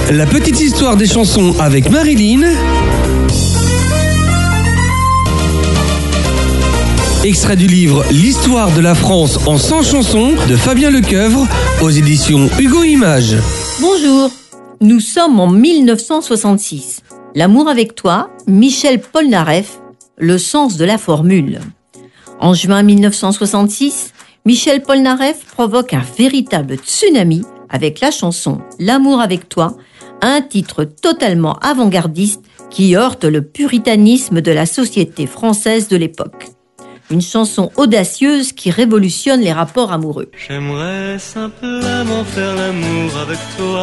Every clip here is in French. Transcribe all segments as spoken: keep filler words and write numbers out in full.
La petite histoire des chansons avec Marilyn. Extrait du livre L'histoire de la France en cent chansons de Fabien Lecoeuvre aux éditions Hugo Images. Bonjour, nous sommes en mille neuf cent soixante-six. L'amour avec toi, Michel Polnareff, le sens de la formule. En juin mille neuf cent soixante-six, Michel Polnareff provoque un véritable tsunami avec la chanson L'amour avec toi, un titre totalement avant-gardiste qui heurte le puritanisme de la société française de l'époque. Une chanson audacieuse qui révolutionne les rapports amoureux. J'aimerais simplement faire l'amour avec toi.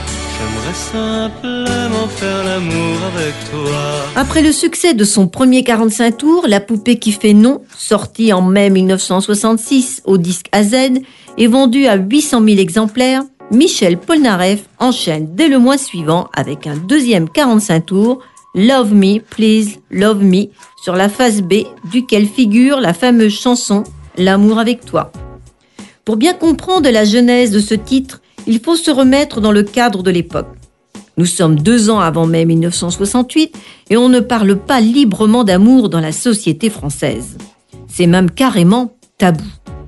J'aimerais simplement faire l'amour avec toi. Après le succès de son premier quarante-cinq tours, La poupée qui fait non, sorti en mai mille neuf cent soixante-six au disque A Z et vendu à huit cent mille exemplaires, Michel Polnareff enchaîne dès le mois suivant avec un deuxième quarante-cinq tours, Love Me, Please, Love Me, sur la face B, duquel figure la fameuse chanson L'amour avec toi. Pour bien comprendre la genèse de ce titre, il faut se remettre dans le cadre de l'époque. Nous sommes deux ans avant mai mille neuf cent soixante-huit et on ne parle pas librement d'amour dans la société française. C'est même carrément tabou.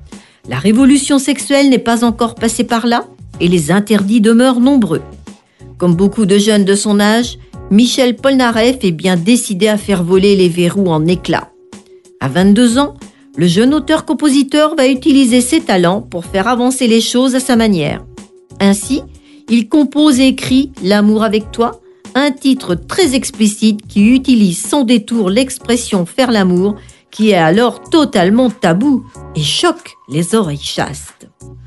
La révolution sexuelle n'est pas encore passée par là et les interdits demeurent nombreux. Comme beaucoup de jeunes de son âge, Michel Polnareff est bien décidé à faire voler les verrous en éclats. À vingt-deux ans, le jeune auteur-compositeur va utiliser ses talents pour faire avancer les choses à sa manière. Ainsi, il compose et écrit L'amour avec toi, un titre très explicite qui utilise sans détour l'expression faire l'amour, qui est alors totalement tabou et choque les oreilles chastes.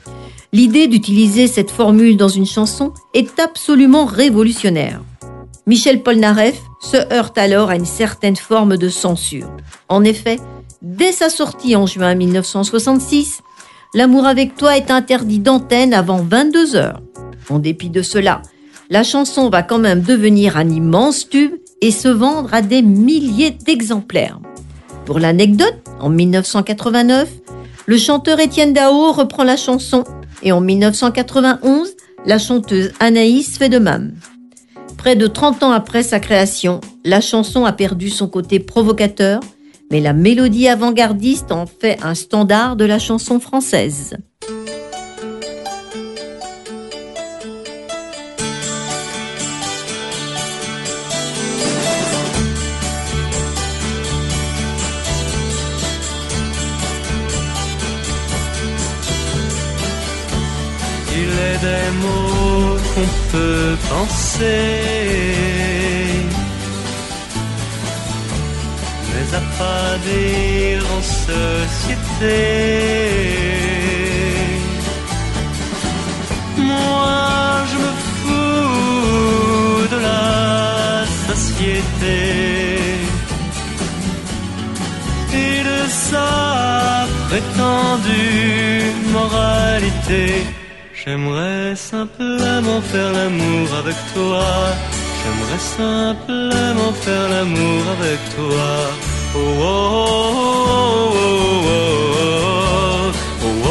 L'idée d'utiliser cette formule dans une chanson est absolument révolutionnaire. Michel Polnareff se heurte alors à une certaine forme de censure. En effet, dès sa sortie en juin mille neuf cent soixante-six, L'amour avec toi est interdit d'antenne avant vingt-deux heures. En dépit de cela, la chanson va quand même devenir un immense tube et se vendre à des milliers d'exemplaires. Pour l'anecdote, en mille neuf cent quatre-vingt-neuf, le chanteur Étienne Dao reprend la chanson et en mille neuf cent quatre-vingt-onze, la chanteuse Anaïs fait de même. Près de trente ans après sa création, la chanson a perdu son côté provocateur, mais la mélodie avant-gardiste en fait un standard de la chanson française. Il est des mots qu'on peut penser, mais à pas dire en société. Moi je me fous de la société et de sa prétendue moralité. J'aimerais simplement faire l'amour avec toi. J'aimerais simplement faire l'amour avec toi. Oh, oh, oh, oh, oh, oh,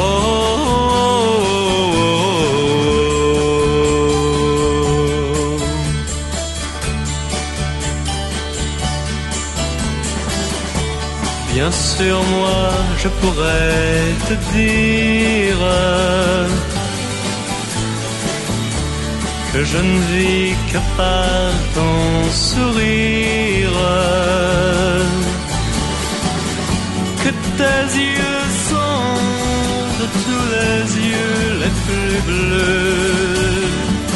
oh. Bien sûr, moi, je pourrais te dire que je ne vis que par ton sourire, que tes yeux sont de tous les yeux les plus bleus.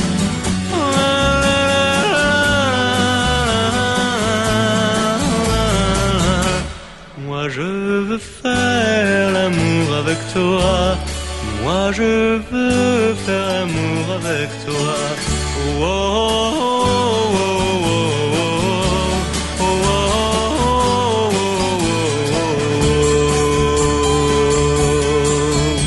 Moi je veux faire l'amour avec toi. Moi je veux faire l'amour avec toi. Oh, oh, oh, oh, oh, oh, oh.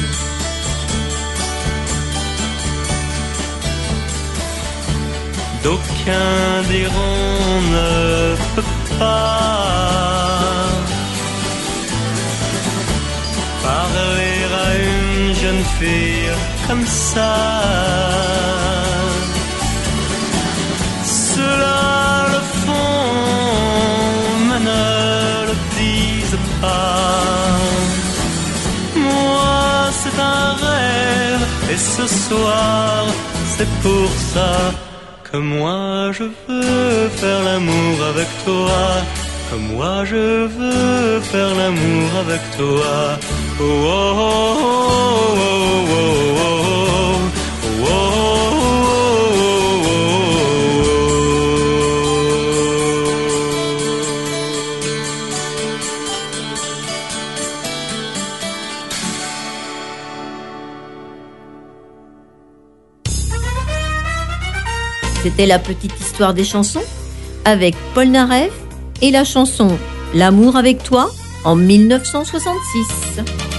D'aucuns diront ne peut pas parler à une jeune fille comme ça. Et ce soir, c'est pour ça que moi je veux faire l'amour avec toi. Que moi je veux faire l'amour avec toi. Oh, oh, oh, oh, oh, oh, oh, oh. C'était la petite histoire des chansons avec Polnareff et la chanson L'amour avec toi en mille neuf cent soixante-six.